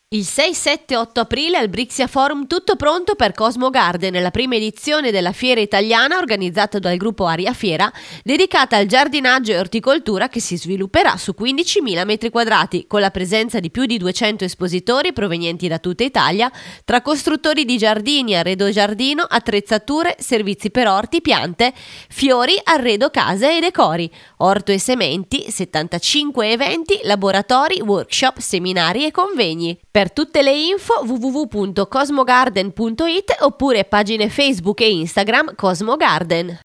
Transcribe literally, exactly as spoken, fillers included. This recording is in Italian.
Il sei, sette, otto aprile al Brixia Forum tutto pronto per Cosmo Garden, la prima edizione della fiera italiana organizzata dal gruppo Aria Fiera, dedicata al giardinaggio e orticoltura che si svilupperà su quindicimila metri quadrati, con la presenza di più di duecento espositori provenienti da tutta Italia, tra costruttori di giardini, arredo giardino, attrezzature, servizi per orti, piante, fiori, arredo case e decori, orto e sementi, settantacinque eventi, laboratori, workshop, seminari e convegni. Per tutte le info w w w punto cosmogarden punto it oppure pagine Facebook e Instagram Cosmo Garden.